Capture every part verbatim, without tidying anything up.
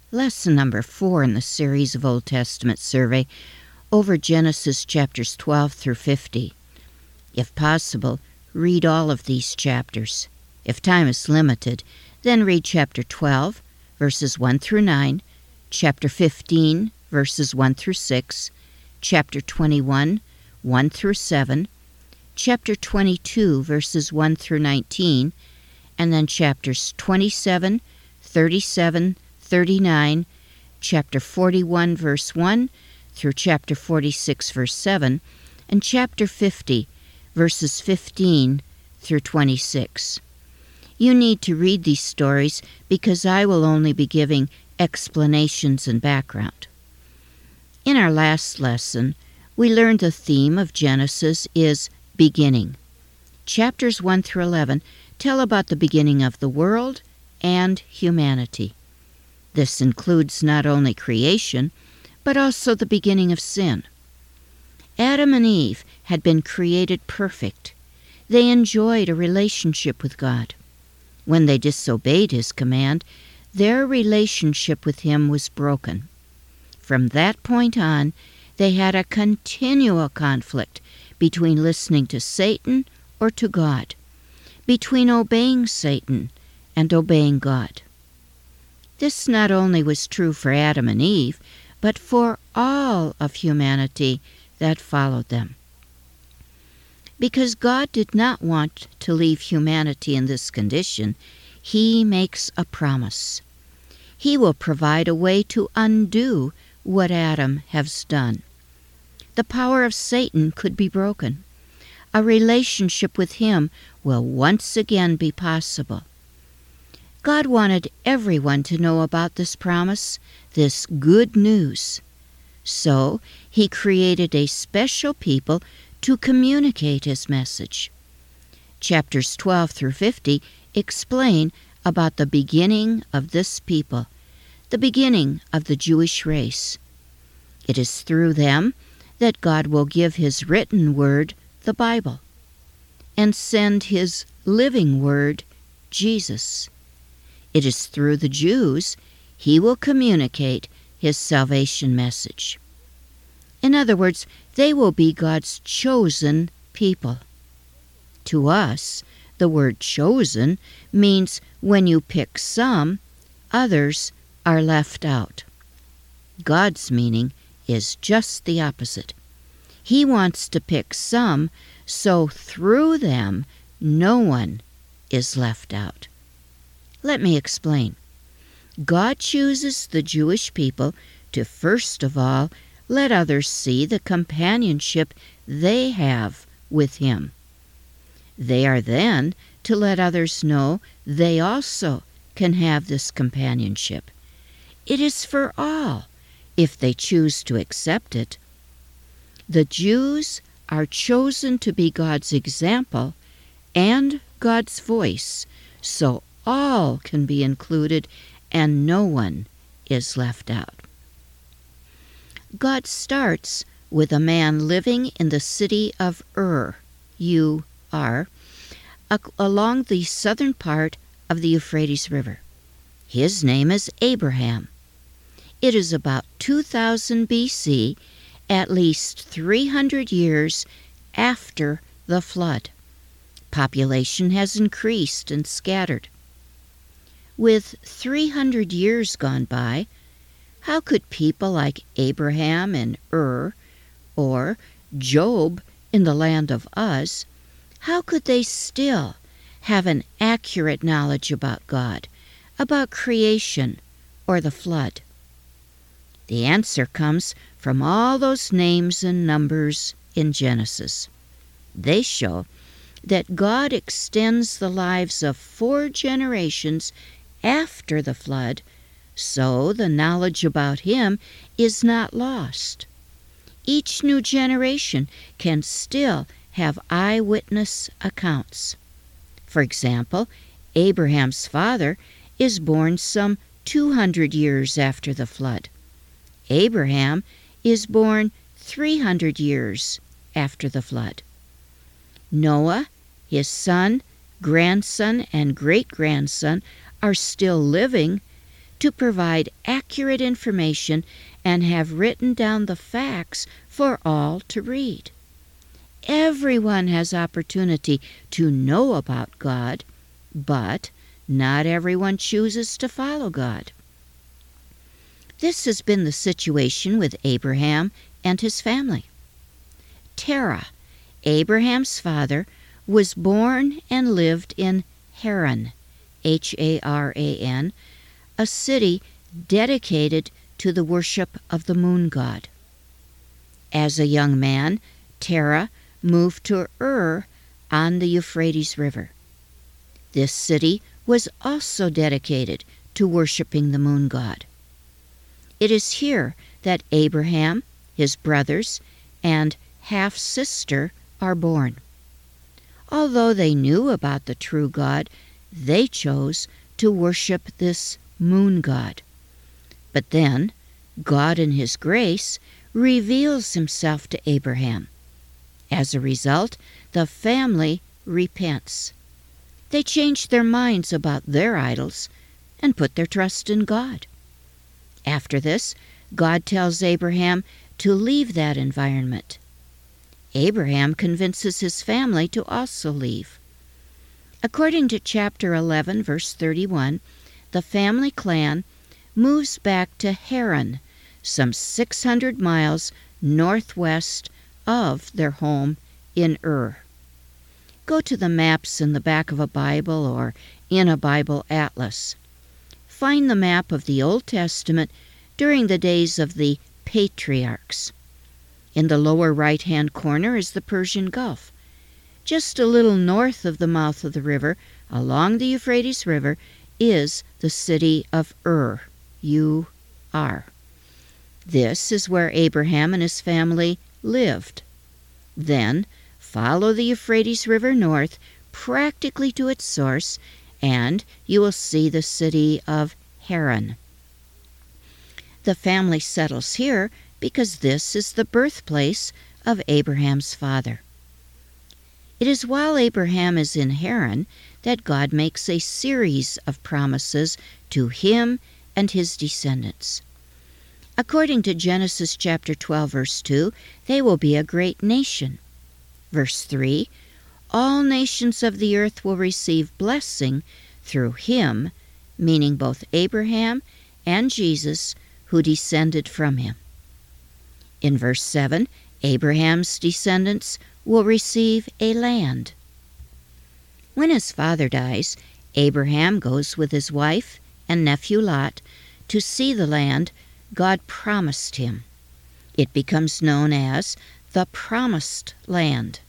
Lesson number four in the series of Old Testament survey over Genesis chapters twelve through fifty. If possible, read all of these chapters. If time is limited, then read chapter twelve, verses one through nine, chapter fifteen, verses one through six, chapter twenty-one, one through seven, chapter twenty-two, verses one through nineteen, and then chapters twenty-seven, thirty-seven, thirty-nine, chapter forty-one, verse one, through chapter forty-six, verse seven, and chapter fifty, verses fifteen through twenty-six. You need to read these stories because I will only be giving explanations and background. In our last lesson, we learned the theme of Genesis is beginning. Chapters one through eleven tell about the beginning of the world and humanity. This includes not only creation, but also the beginning of sin. Adam and Eve had been created perfect. They enjoyed a relationship with God. When they disobeyed His command, their relationship with Him was broken. From that point on, they had a continual conflict between listening to Satan or to God, between obeying Satan and obeying God. This not only was true for Adam and Eve, but for all of humanity that followed them. Because God did not want to leave humanity in this condition, He makes a promise. He will provide a way to undo what Adam has done. The power of Satan could be broken. A relationship with Him will once again be possible. God wanted everyone to know about this promise, this good news. So He created a special people to communicate His message. Chapters twelve through fifty explain about the beginning of this people, the beginning of the Jewish race. It is through them that God will give His written word, the Bible, and send His living word, Jesus. It is through the Jews He will communicate His salvation message. In other words, they will be God's chosen people. To us, the word chosen means when you pick some, others are left out. God's meaning is just the opposite. He wants to pick some, so through them, no one is left out. Let me explain. God chooses the Jewish people to first of all let others see the companionship they have with Him. They are then to let others know they also can have this companionship. It is for all, if they choose to accept it. The Jews are chosen to be God's example and God's voice, so all can be included and no one is left out. God starts with a man living in the city of Ur, U R, along the southern part of the Euphrates River. His name is Abraham. It is about two thousand B C, at least three hundred years after the flood. Population has increased and scattered. With three hundred years gone by, how could people like Abraham in Ur, or Job in the land of Uz, how could they still have an accurate knowledge about God, about creation, or the flood? The answer comes from all those names and numbers in Genesis. They show that God extends the lives of four generations after the flood, so the knowledge about Him is not lost. Each new generation can still have eyewitness accounts. For example, Abraham's father is born some two hundred years after the flood. Abraham is born three hundred years after the flood. Noah, his son, grandson, and great-grandson are still living to provide accurate information and have written down the facts for all to read. Everyone has opportunity to know about God, but not everyone chooses to follow God. This has been the situation with Abraham and his family. Terah, Abraham's father, was born and lived in Haran, H A R A N, a city dedicated to the worship of the moon god. As a young man, Terah moved to Ur on the Euphrates River. This city was also dedicated to worshiping the moon god. It is here that Abraham, his brothers, and half-sister are born. Although they knew about the true God, they chose to worship this moon god. But then, God in His grace reveals Himself to Abraham. As a result, the family repents. They change their minds about their idols and put their trust in God. After this, God tells Abraham to leave that environment. Abraham convinces his family to also leave. According to chapter eleven, verse thirty-one, the family clan moves back to Haran, some six hundred miles northwest of their home in Ur. Go to the maps in the back of a Bible or in a Bible atlas. Find the map of the Old Testament during the days of the patriarchs. In the lower right-hand corner is the Persian Gulf. Just a little north of the mouth of the river, along the Euphrates River, is the city of Ur, U R. This is where Abraham and his family lived. Then, follow the Euphrates River north, practically to its source, and you will see the city of Haran. The family settles here because this is the birthplace of Abraham's father. It is while Abraham is in Haran that God makes a series of promises to him and his descendants. According to Genesis chapter twelve, verse two, they will be a great nation. Verse three, all nations of the earth will receive blessing through him, meaning both Abraham and Jesus, who descended from him. In verse seven, Abraham's descendants will receive a land. When his father dies, Abraham goes with his wife and nephew Lot to see the land God promised him. It becomes known as the Promised Land.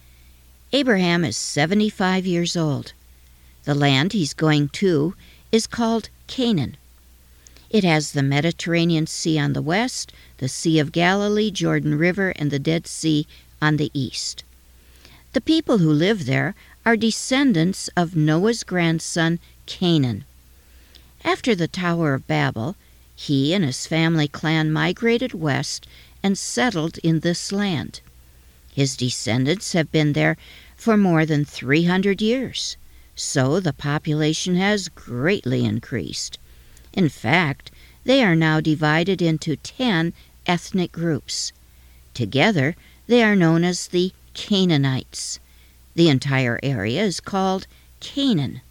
Abraham is seventy-five years old. The land he's going to is called Canaan. It has the Mediterranean Sea on the west, the Sea of Galilee, Jordan River, and the Dead Sea on the east. The people who live there are descendants of Noah's grandson, Canaan. After the Tower of Babel, he and his family clan migrated west and settled in this land. His descendants have been there for more than three hundred years, so the population has greatly increased. In fact, they are now divided into ten ethnic groups. Together, they are known as the Canaanites. The entire area is called Canaan.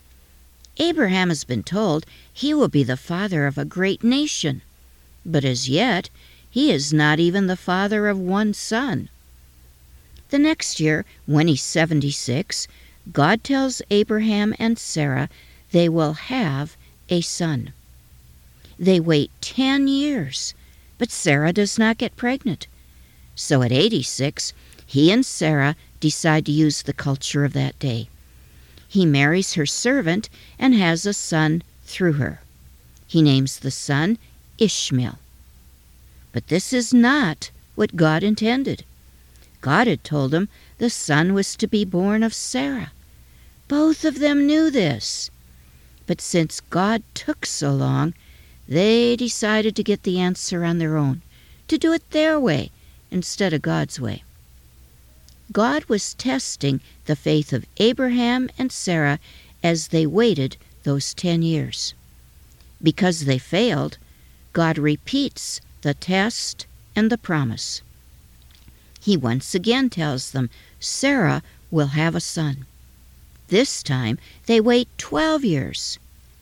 Abraham has been told he will be the father of a great nation, but as yet, he is not even the father of one son. The next year, when he's seventy-six, God tells Abraham and Sarah they will have a son. They wait ten years, but Sarah does not get pregnant. So at eighty-six, he and Sarah decide to use the culture of that day. He marries her servant and has a son through her. He names the son Ishmael. But this is not what God intended. God had told him the son was to be born of Sarah. Both of them knew this. But since God took so long, they decided to get the answer on their own, to do it their way instead of God's way. God was testing the faith of Abraham and Sarah as they waited those ten years. Because they failed, God repeats the test and the promise. He once again tells them Sarah will have a son. This time they wait twelve years.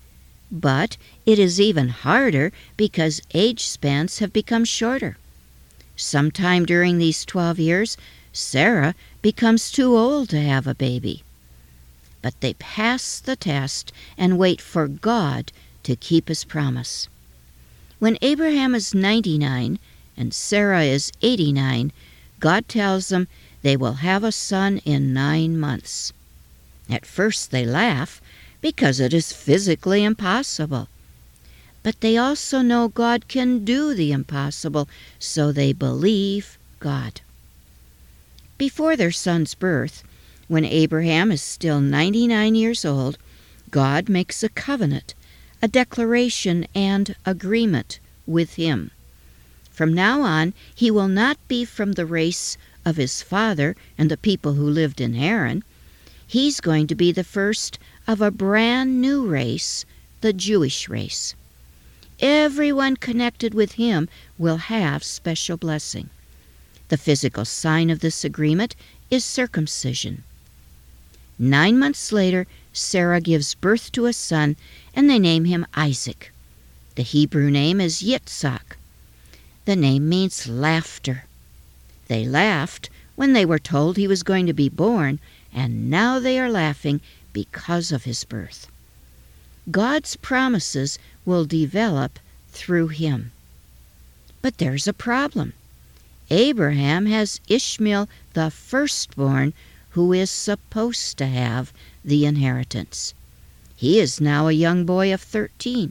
But it is even harder because age spans have become shorter. Sometime during these twelve years, Sarah becomes too old to have a baby. But they pass the test and wait for God to keep his promise. When Abraham is ninety-nine and Sarah is eighty-nine, God tells them they will have a son in nine months. At first they laugh because it is physically impossible. But they also know God can do the impossible, so they believe God. Before their son's birth, when Abraham is still ninety-nine years old, God makes a covenant, a declaration and agreement with him. From now on, he will not be from the race of his father and the people who lived in Haran. He's going to be the first of a brand new race, the Jewish race. Everyone connected with him will have special blessing. The physical sign of this agreement is circumcision. Nine months later, Sarah gives birth to a son, and they name him Isaac. The Hebrew name is Yitzhak. The name means laughter. They laughed when they were told he was going to be born, and now they are laughing because of his birth. God's promises will develop through him. But there's a problem. Abraham has Ishmael, the firstborn, who is supposed to have the inheritance. He is now a young boy of thirteen.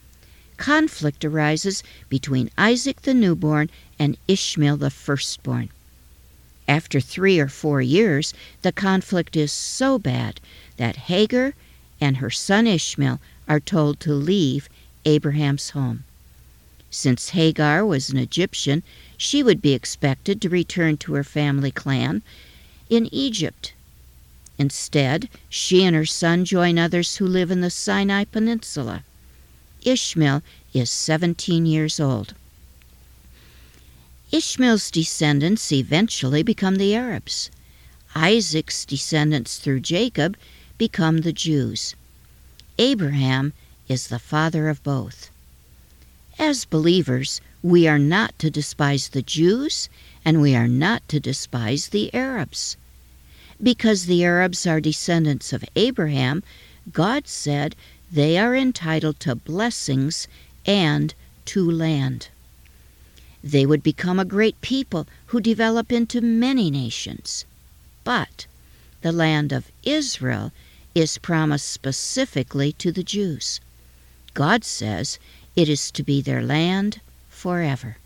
Conflict arises between Isaac the newborn and Ishmael the firstborn. After three or four years, the conflict is so bad that Hagar and her son Ishmael are told to leave Abraham's home. Since Hagar was an Egyptian, she would be expected to return to her family clan in Egypt. Instead, she and her son join others who live in the Sinai Peninsula. Ishmael is seventeen years old. Ishmael's descendants eventually become the Arabs. Isaac's descendants through Jacob become the Jews. Abraham is the father of both. As believers, we are not to despise the Jews, and we are not to despise the Arabs. Because the Arabs are descendants of Abraham, God said they are entitled to blessings and to land. They would become a great people who develop into many nations. But the land of Israel is promised specifically to the Jews. God says it is to be their land forever.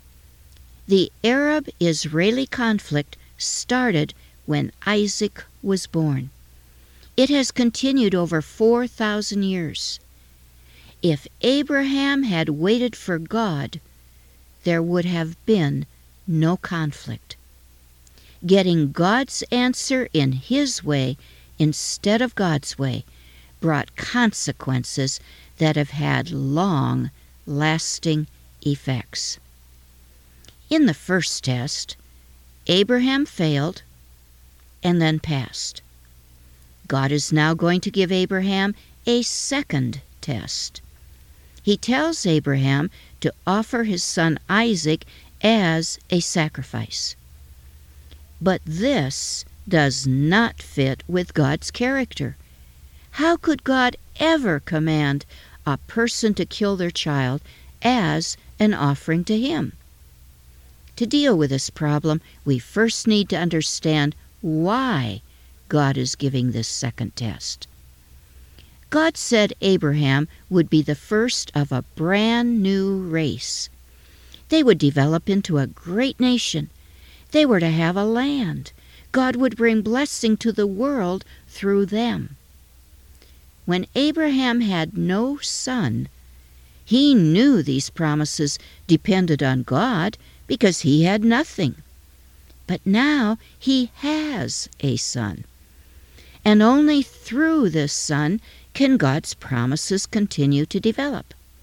The Arab-Israeli conflict started when Isaac was born. It has continued over four thousand years. If Abraham had waited for God, there would have been no conflict. Getting God's answer in his way instead of God's way brought consequences that have had long-lasting effects. In the first test, Abraham failed and then passed. God is now going to give Abraham a second test. He tells Abraham to offer his son Isaac as a sacrifice. But this does not fit with God's character. How could God ever command a person to kill their child as an offering to him? To deal with this problem, we first need to understand why God is giving this second test. God said Abraham would be the first of a brand new race. They would develop into a great nation. They were to have a land. God would bring blessing to the world through them. When Abraham had no son, he knew these promises depended on God because he had nothing. But now he has a son. And only through this son can God's promises continue to develop.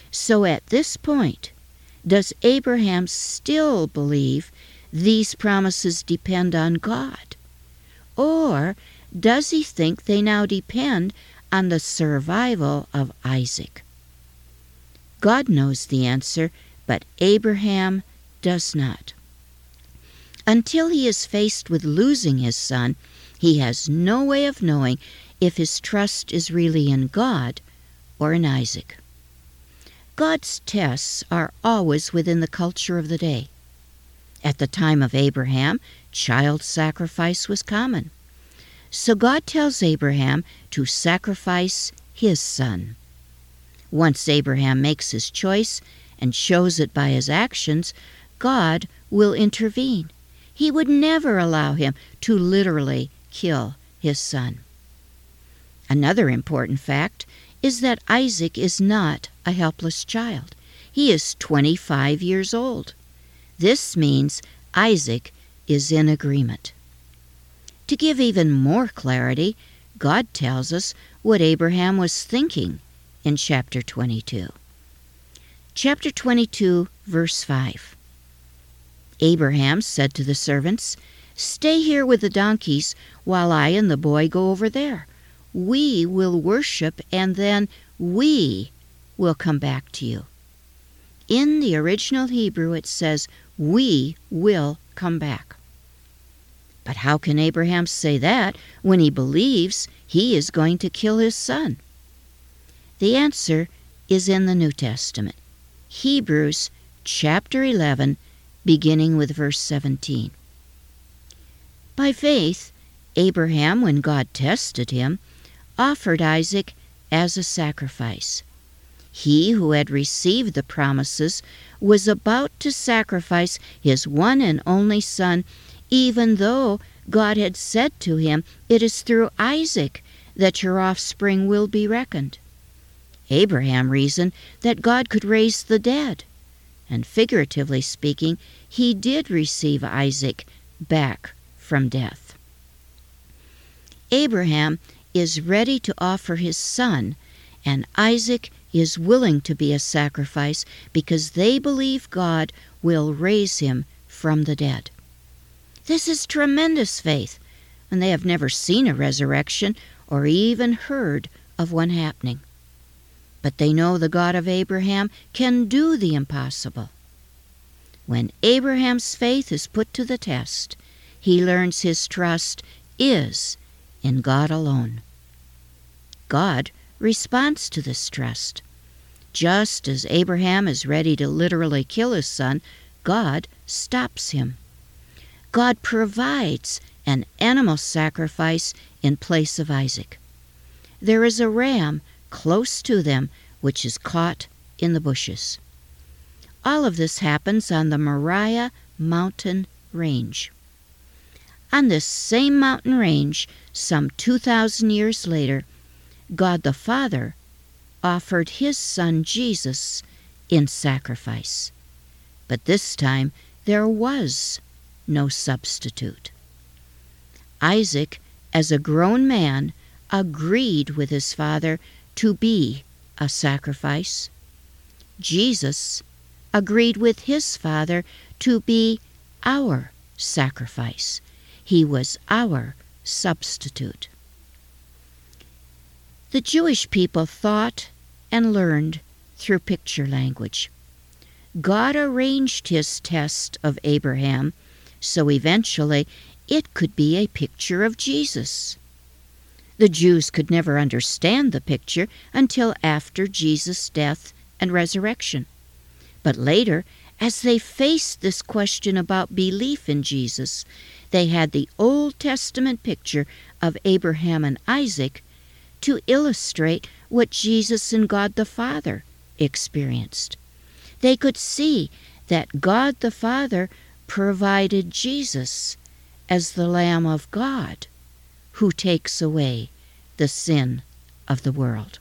So at this point, does Abraham still believe these promises depend on God? Or does he think they now depend on the survival of Isaac? God knows the answer, but Abraham does not. Until he is faced with losing his son, he has no way of knowing if his trust is really in God or in Isaac. God's tests are always within the culture of the day. At the time of Abraham, child sacrifice was common. So God tells Abraham to sacrifice his son. Once Abraham makes his choice and shows it by his actions, God will intervene. He would never allow him to literally kill his son. Another important fact is that Isaac is not a helpless child. He is twenty-five years old. This means Isaac is in agreement. To give even more clarity, God tells us what Abraham was thinking in chapter twenty-two. Chapter twenty-two, verse five. Abraham said to the servants, "Stay here with the donkeys while I and the boy go over there. We will worship, and then we will come back to you." In the original Hebrew it says, "We will come back." But how can Abraham say that when he believes he is going to kill his son? The answer is in the New Testament. Hebrews chapter eleven, beginning with verse seventeen. By faith, Abraham, when God tested him, offered Isaac as a sacrifice. He who had received the promises was about to sacrifice his one and only son, even though God had said to him, "It is through Isaac that your offspring will be reckoned." Abraham reasoned that God could raise the dead, and figuratively speaking, he did receive Isaac back from death. Abraham is ready to offer his son, and Isaac is willing to be a sacrifice because they believe God will raise him from the dead. This is tremendous faith, and they have never seen a resurrection or even heard of one happening. But they know the God of Abraham can do the impossible. When Abraham's faith is put to the test, he learns his trust is in God alone. God responds to this trust. Just as Abraham is ready to literally kill his son, God stops him. God provides an animal sacrifice in place of Isaac. There is a ram close to them which is caught in the bushes. All of this happens on the Moriah mountain range. On this same mountain range, some two thousand years later, God the Father offered his son Jesus in sacrifice. But this time there was no substitute. Isaac, as a grown man, agreed with his father to be a sacrifice. Jesus agreed with his father to be our sacrifice. He was our substitute. The Jewish people thought and learned through picture language. God arranged his test of Abraham so eventually it could be a picture of Jesus. The Jews could never understand the picture until after Jesus' death and resurrection. But later, as they faced this question about belief in Jesus, they had the Old Testament picture of Abraham and Isaac to illustrate what Jesus and God the Father experienced. They could see that God the Father provided Jesus as the Lamb of God who takes away the sin of the world.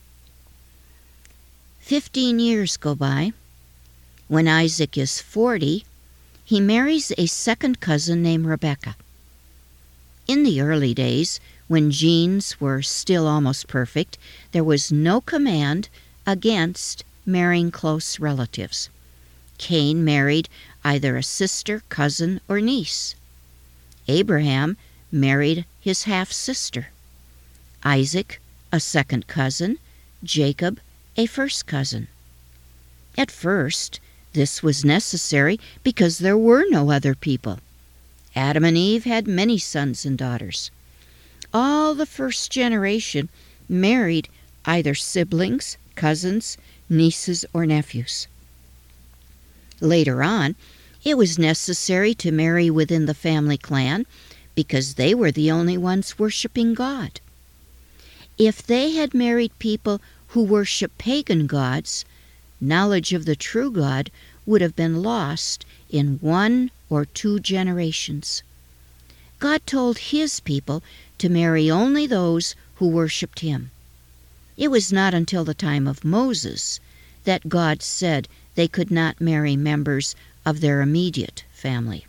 Fifteen years go by. When Isaac is forty, he marries a second cousin named Rebekah. In the early days, when genes were still almost perfect, there was no command against marrying close relatives. Cain married either a sister, cousin, or niece. Abraham married his half-sister. Isaac, a second cousin. Jacob, a first cousin. At first, this was necessary because there were no other people. Adam and Eve had many sons and daughters. All the first generation married either siblings, cousins, nieces, or nephews. Later on, it was necessary to marry within the family clan because they were the only ones worshiping God. If they had married people who worship pagan gods, knowledge of the true God would have been lost in one or two generations. God told his people to marry only those who worshipped him. It was not until the time of Moses that God said they could not marry members of their immediate family.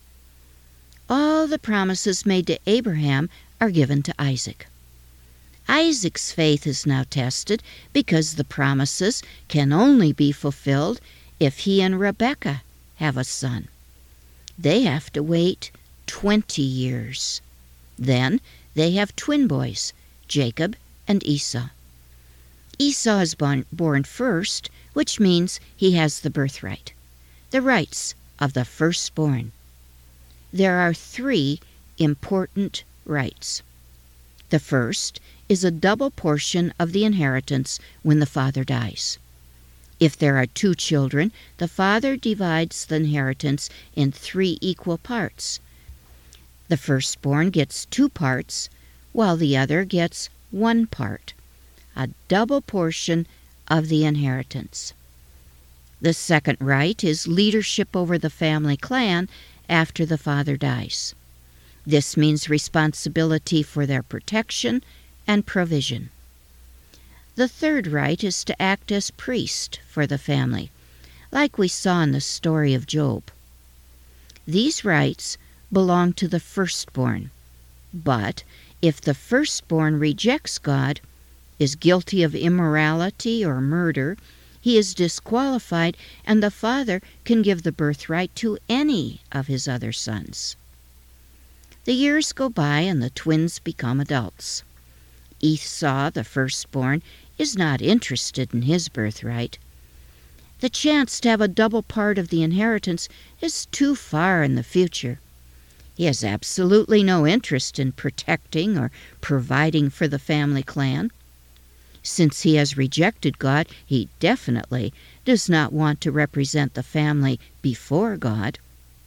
All the promises made to Abraham are given to Isaac. Isaac's faith is now tested because the promises can only be fulfilled if he and Rebekah have a son. They have to wait twenty years. Then they have twin boys, Jacob and Esau. Esau is born, born first, which means he has the birthright, the rights of the firstborn. There are three important rights. The first is a double portion of the inheritance when the father dies. If there are two children, the father divides the inheritance in three equal parts. The firstborn gets two parts, while the other gets one part, a double portion of the inheritance. The second right is leadership over the family clan after the father dies. This means responsibility for their protection and provision. The third right is to act as priest for the family, like we saw in the story of Job. These rights belong to the firstborn, but if the firstborn rejects God, is guilty of immorality or murder, he is disqualified, and the father can give the birthright to any of his other sons. The years go by and the twins become adults. Esau, the firstborn, is not interested in his birthright. The chance to have a double part of the inheritance is too far in the future. He has absolutely no interest in protecting or providing for the family clan. Since he has rejected God, he definitely does not want to represent the family before God.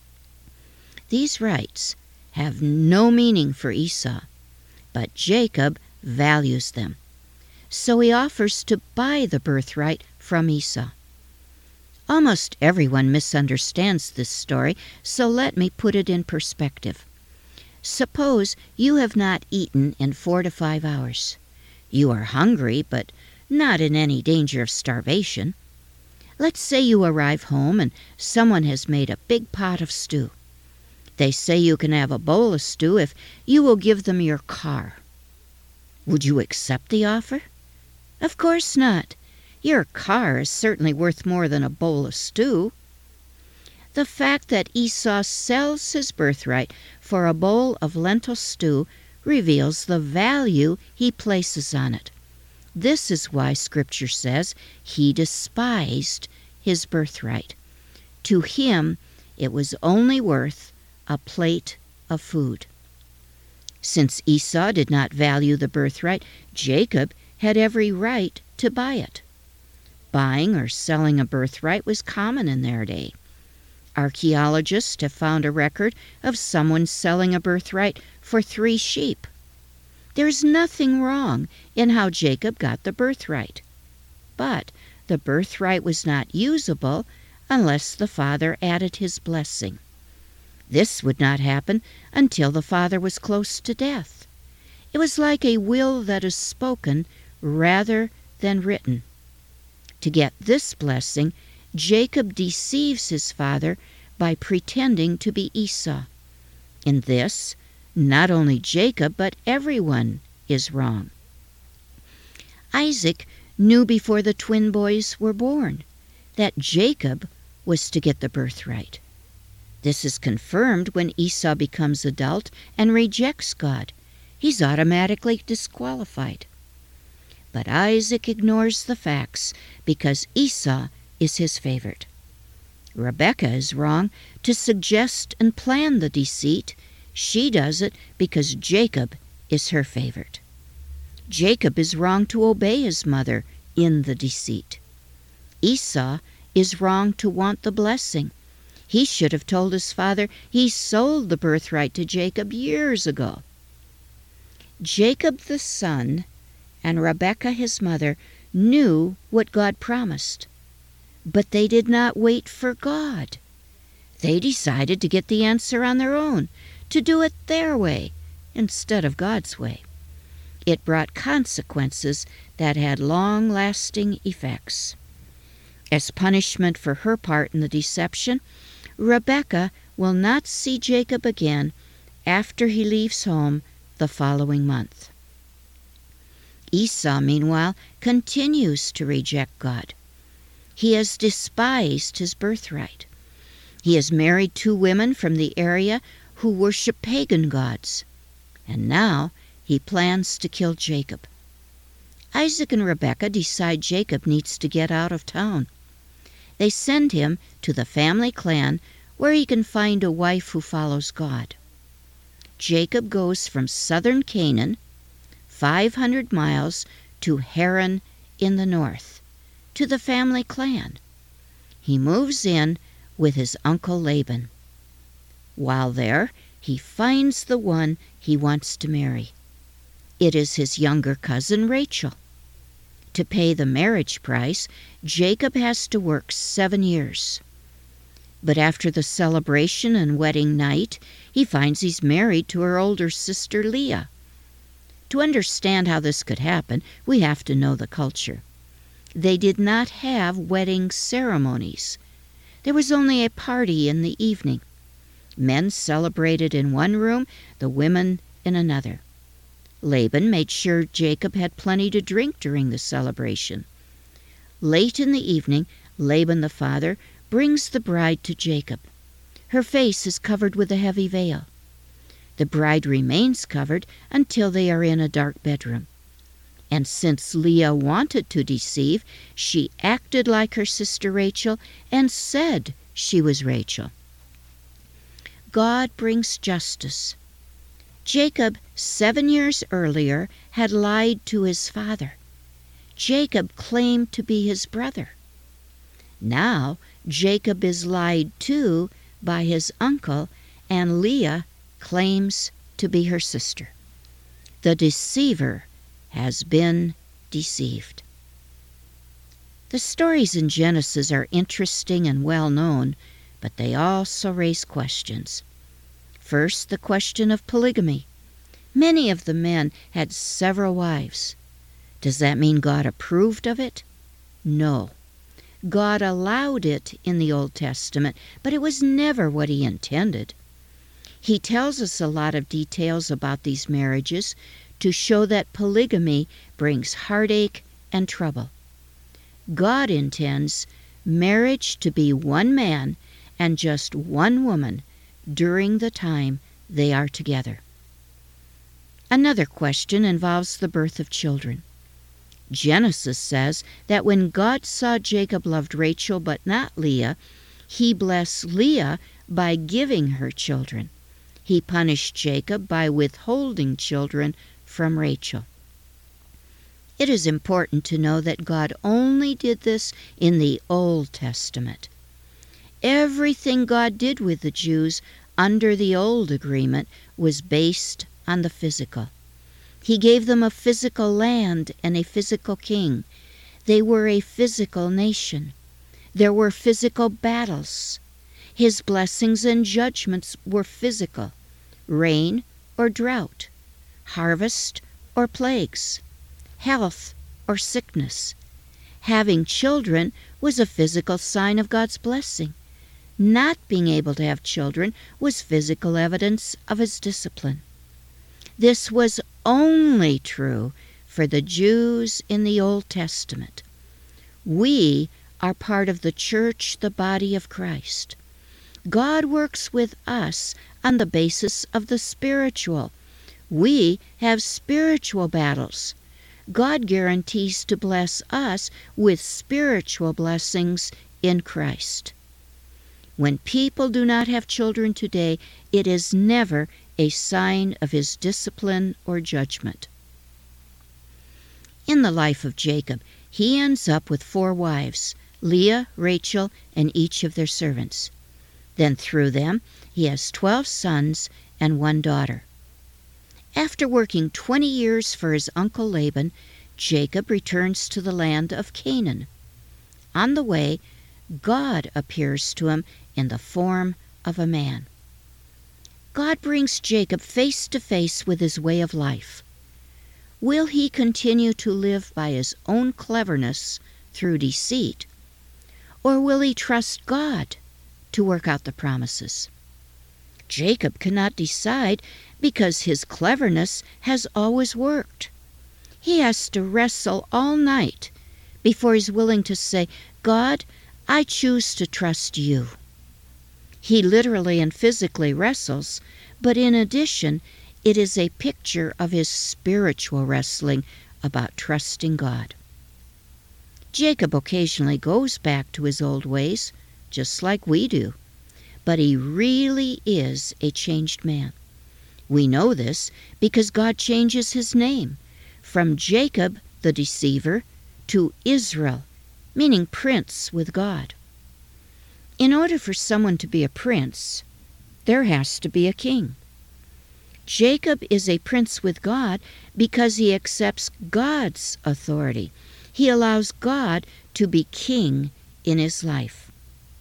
These rights have no meaning for Esau, but Jacob values them. So he offers to buy the birthright from Esau. Almost everyone misunderstands this story, so let me put it in perspective. Suppose you have not eaten in four to five hours. You are hungry, but not in any danger of starvation. Let's say you arrive home and someone has made a big pot of stew. They say you can have a bowl of stew if you will give them your car. Would you accept the offer? Of course not. Your car is certainly worth more than a bowl of stew. The fact that Esau sells his birthright for a bowl of lentil stew reveals the value he places on it. This is why Scripture says he despised his birthright. To him, it was only worth a plate of food. Since Esau did not value the birthright, Jacob had every right to buy it. Buying or selling a birthright was common in their day. Archaeologists have found a record of someone selling a birthright for three sheep. There's nothing wrong in how Jacob got the birthright, but the birthright was not usable unless the father added his blessing. This would not happen until the father was close to death. It was like a will that is spoken rather than written. To get this blessing, Jacob deceives his father by pretending to be Esau. In this, not only Jacob, but everyone is wrong. Isaac knew before the twin boys were born that Jacob was to get the birthright. This is confirmed when Esau becomes adult and rejects God. He's automatically disqualified. But Isaac ignores the facts because Esau is his favorite. Rebekah is wrong to suggest and plan the deceit. She does it because Jacob is her favorite. Jacob is wrong to obey his mother in the deceit. Esau is wrong to want the blessing. He should have told his father he sold the birthright to Jacob years ago. Jacob the son and Rebekah his mother knew what God promised, but they did not wait for God. They decided to get the answer on their own, to do it their way instead of God's way. It brought consequences that had long-lasting effects. As punishment for her part in the deception, Rebekah will not see Jacob again after he leaves home the following month. Esau, meanwhile, continues to reject God. He has despised his birthright. He has married two women from the area who worship pagan gods, and now he plans to kill Jacob. Isaac and Rebekah decide Jacob needs to get out of town. They send him to the family clan where he can find a wife who follows God. Jacob goes from southern Canaan, five hundred miles, to Haran in the north, to the family clan. He moves in with his uncle Laban. While there, he finds the one he wants to marry. It is his younger cousin Rachel. To pay the marriage price, Jacob has to work seven years. But after the celebration and wedding night, he finds he's married to her older sister Leah. To understand how this could happen, we have to know the culture. They did not have wedding ceremonies. There was only a party in the evening. Men celebrated in one room, the women in another. Laban made sure Jacob had plenty to drink during the celebration. Late in the evening, Laban the father brings the bride to Jacob. Her face is covered with a heavy veil. The bride remains covered until they are in a dark bedroom. And since Leah wanted to deceive, she acted like her sister Rachel and said she was Rachel. God brings justice. Jacob, seven years earlier, had lied to his father. Jacob claimed to be his brother. Now Jacob is lied to by his uncle, and Leah claims to be her sister. The deceiver has been deceived. The stories in Genesis are interesting and well known, but they also raise questions. First, the question of polygamy. Many of the men had several wives. Does that mean God approved of it? No. God allowed it in the Old Testament, but it was never what he intended. He tells us a lot of details about these marriages to show that polygamy brings heartache and trouble. God intends marriage to be one man and just one woman during the time they are together. Another question involves the birth of children. Genesis says that when God saw Jacob loved Rachel but not Leah, he blessed Leah by giving her children. He punished Jacob by withholding children from Rachel. It is important to know that God only did this in the Old Testament. Everything God did with the Jews under the Old Agreement was based on the physical. He gave them a physical land and a physical king. They were a physical nation. There were physical battles. His blessings and judgments were physical: rain or drought, harvest or plagues, health or sickness. Having children was a physical sign of God's blessing. Not being able to have children was physical evidence of his discipline. This was only true for the Jews in the Old Testament. We are part of the church, the body of Christ. God works with us on the basis of the spiritual. We have spiritual battles. God guarantees to bless us with spiritual blessings in Christ. When people do not have children today, it is never a sign of his discipline or judgment. In the life of Jacob, he ends up with four wives, Leah, Rachel, and each of their servants. Then through them, he has twelve sons and one daughter. After working twenty years for his uncle Laban, Jacob returns to the land of Canaan. On the way, God appears to him in the form of a man. God brings Jacob face to face with his way of life. Will he continue to live by his own cleverness through deceit, or will he trust God to work out the promises? Jacob cannot decide because his cleverness has always worked. He has to wrestle all night before he's willing to say, God, I choose to trust you. He literally and physically wrestles, but in addition, it is a picture of his spiritual wrestling about trusting God. Jacob occasionally goes back to his old ways, just like we do, but he really is a changed man. We know this because God changes his name from Jacob the deceiver to Israel, meaning prince with God. In order for someone to be a prince, there has to be a king. Jacob is a prince with God because he accepts God's authority. He allows God to be king in his life.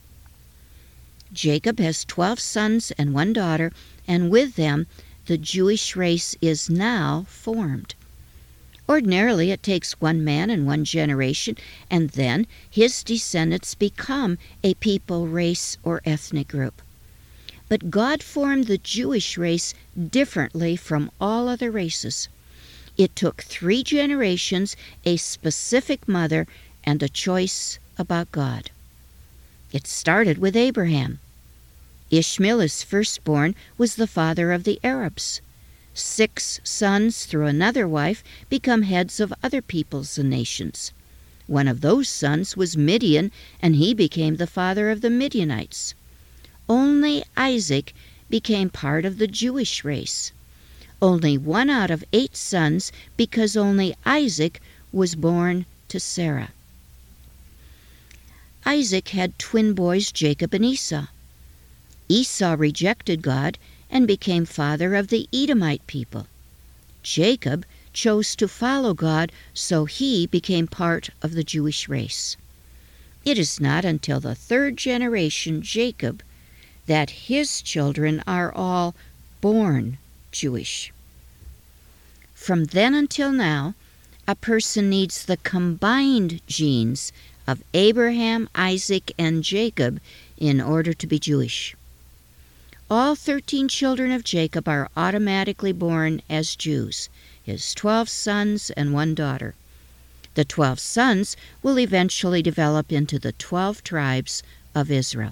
Jacob has twelve sons and one daughter, and with them the Jewish race is now formed. Ordinarily, it takes one man and one generation, and then his descendants become a people, race, or ethnic group. But God formed the Jewish race differently from all other races. It took three generations, a specific mother, and a choice about God. It started with Abraham. Ishmael, his firstborn, was the father of the Arabs. Six sons through another wife become heads of other peoples and nations. One of those sons was Midian, and he became the father of the Midianites. Only Isaac became part of the Jewish race. Only one out of eight sons, because only Isaac was born to Sarah. Isaac had twin boys, Jacob and Esau. Esau rejected God and became father of the Edomite people. Jacob chose to follow God, so he became part of the Jewish race. It is not until the third generation, Jacob, that his children are all born Jewish. From then until now, a person needs the combined genes of Abraham, Isaac, and Jacob in order to be Jewish. All thirteen children of Jacob are automatically born as Jews, his twelve sons and one daughter. The twelve sons will eventually develop into the twelve tribes of Israel.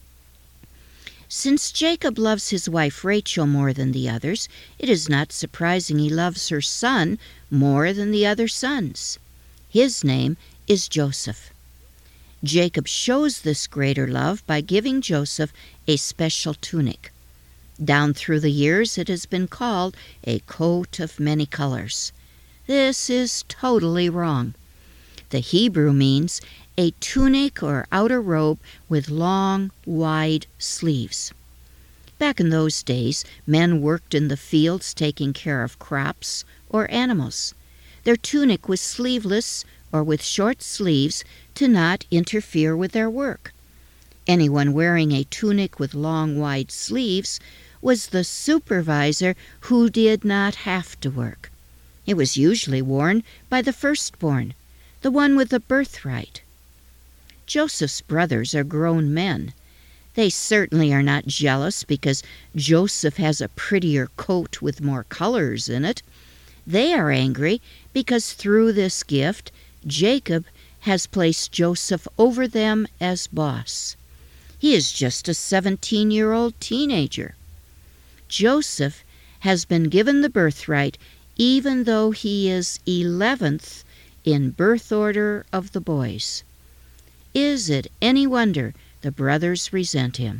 Since Jacob loves his wife Rachel more than the others, it is not surprising he loves her son more than the other sons. His name is Joseph. Jacob shows this greater love by giving Joseph a special tunic. Down through the years, it has been called a coat of many colors. This is totally wrong. The Hebrew means a tunic or outer robe with long, wide sleeves. Back in those days, men worked in the fields taking care of crops or animals. Their tunic was sleeveless or with short sleeves to not interfere with their work. Anyone wearing a tunic with long, wide sleeves was the supervisor who did not have to work. It was usually worn by the firstborn, the one with the birthright. Joseph's brothers are grown men. They certainly are not jealous because Joseph has a prettier coat with more colors in it. They are angry because through this gift, Jacob has placed Joseph over them as boss. He is just a seventeen-year-old teenager. Joseph has been given the birthright even though he is eleventh in birth order of the boys. Is it any wonder the brothers resent him?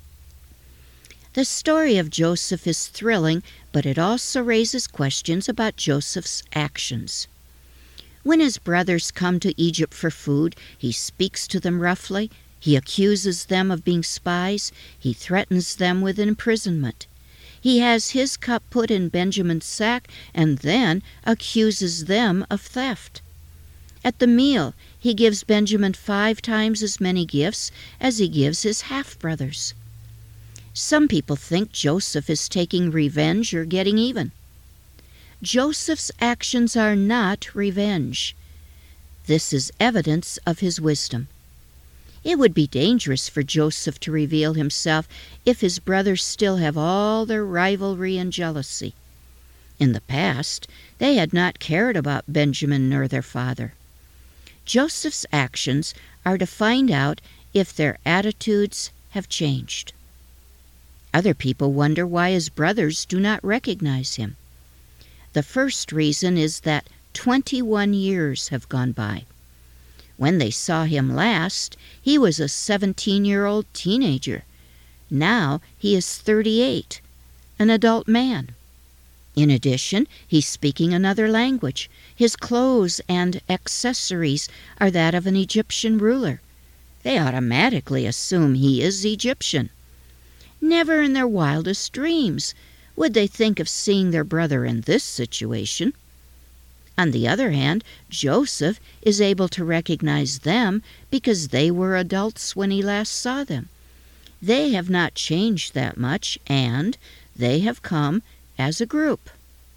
The story of Joseph is thrilling, but it also raises questions about Joseph's actions. When his brothers come to Egypt for food, he speaks to them roughly, he accuses them of being spies, he threatens them with imprisonment. He has his cup put in Benjamin's sack and then accuses them of theft. At the meal, he gives Benjamin five times as many gifts as he gives his half-brothers. Some people think Joseph is taking revenge or getting even. Joseph's actions are not revenge. This is evidence of his wisdom. It would be dangerous for Joseph to reveal himself if his brothers still have all their rivalry and jealousy. In the past, they had not cared about Benjamin nor their father. Joseph's actions are to find out if their attitudes have changed. Other people wonder why his brothers do not recognize him. The first reason is that twenty-one years have gone by. When they saw him last, he was a seventeen-year-old teenager. Now he is thirty-eight, an adult man. In addition, he's speaking another language. His clothes and accessories are that of an Egyptian ruler. They automatically assume he is Egyptian. Never in their wildest dreams would they think of seeing their brother in this situation. On the other hand, Joseph is able to recognize them because they were adults when he last saw them. They have not changed that much, and they have come as a group.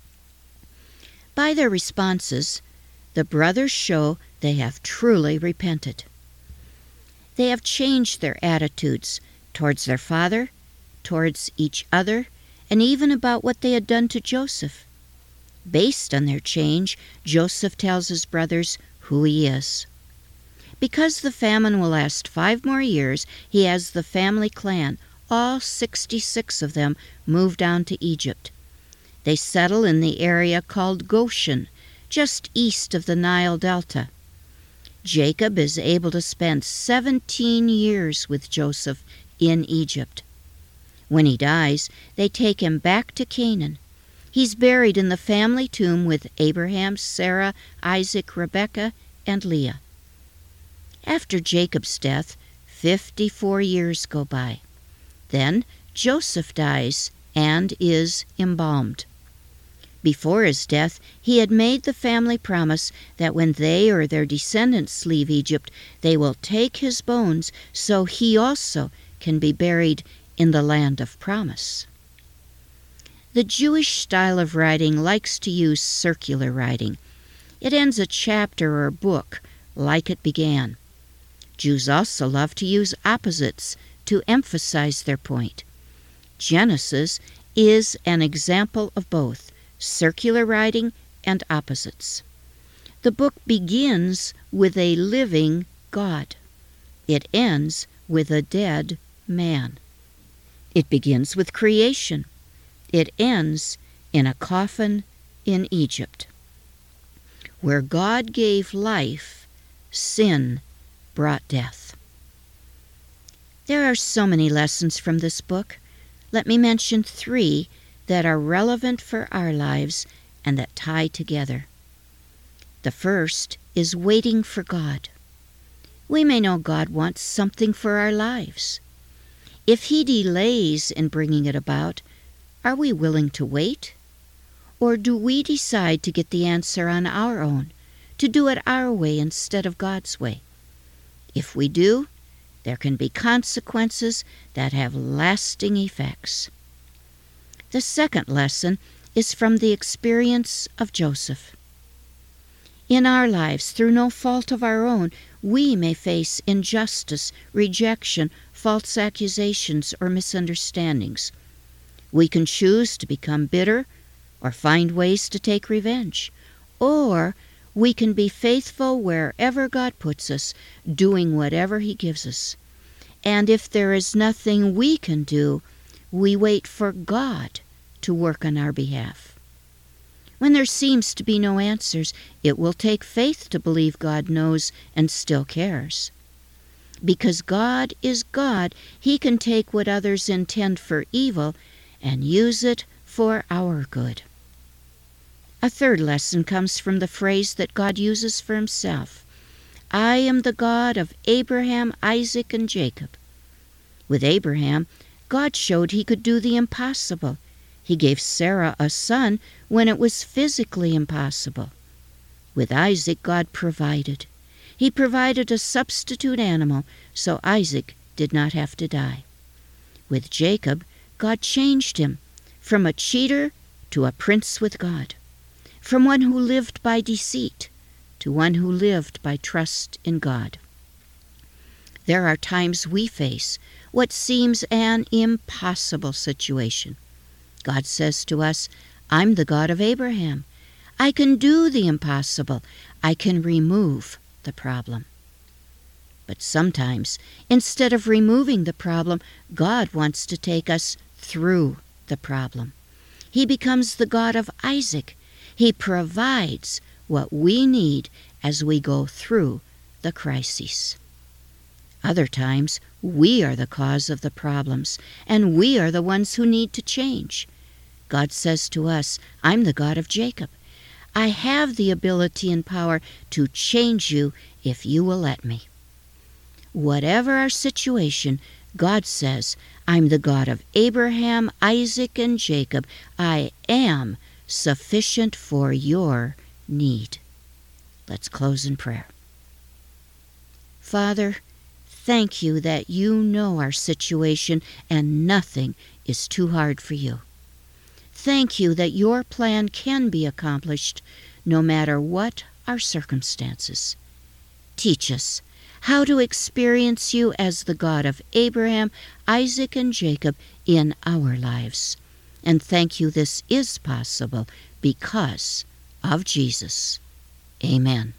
By their responses, the brothers show they have truly repented. They have changed their attitudes towards their father, towards each other, and even about what they had done to Joseph. Based on their change, Joseph tells his brothers who he is. Because the famine will last five more years, he has the family clan, all sixty-six of them, move down to Egypt. They settle in the area called Goshen, just east of the Nile Delta. Jacob is able to spend seventeen years with Joseph in Egypt. When he dies, they take him back to Canaan. He's buried in the family tomb with Abraham, Sarah, Isaac, Rebekah, and Leah. After Jacob's death, fifty-four years go by. Then Joseph dies and is embalmed. Before his death, he had made the family promise that when they or their descendants leave Egypt, they will take his bones so he also can be buried in the land of promise. The Jewish style of writing likes to use circular writing. It ends a chapter or book like it began. Jews also love to use opposites to emphasize their point. Genesis is an example of both circular writing and opposites. The book begins with a living God. It ends with a dead man. It begins with creation. It ends in a coffin in Egypt. Where God gave life, sin brought death. There are so many lessons from this book. Let me mention three that are relevant for our lives and that tie together. The first is waiting for God. We may know God wants something for our lives. If He delays in bringing it about, are we willing to wait? Or do we decide to get the answer on our own, to do it our way instead of God's way? If we do, there can be consequences that have lasting effects. The second lesson is from the experience of Joseph. In our lives, through no fault of our own, we may face injustice, rejection, false accusations, or misunderstandings. We can choose to become bitter or find ways to take revenge, or we can be faithful wherever God puts us, doing whatever He gives us. And if there is nothing we can do, we wait for God to work on our behalf. When there seems to be no answers, it will take faith to believe God knows and still cares. Because God is God, He can take what others intend for evil and use it for our good. A third lesson comes from the phrase that God uses for Himself. I am the God of Abraham, Isaac, and Jacob. With Abraham, God showed He could do the impossible. He gave Sarah a son when it was physically impossible. With Isaac, God provided. He provided a substitute animal so Isaac did not have to die. With Jacob, God changed him from a cheater to a prince with God, from one who lived by deceit to one who lived by trust in God. There are times we face what seems an impossible situation. God says to us, I'm the God of Abraham. I can do the impossible. I can remove the problem. But sometimes, instead of removing the problem, God wants to take us through the problem. He becomes the God of Isaac. He provides what we need as we go through the crises. Other times, we are the cause of the problems, and we are the ones who need to change. God says to us, I'm the God of Jacob. I have the ability and power to change you if you will let me. Whatever our situation, God says, I'm the God of Abraham, Isaac, and Jacob. I am sufficient for your need. Let's close in prayer. Father, thank you that you know our situation and nothing is too hard for you. Thank you that your plan can be accomplished no matter what our circumstances. Teach us how to experience you as the God of Abraham, Isaac, and Jacob in our lives. And thank you this is possible because of Jesus. Amen.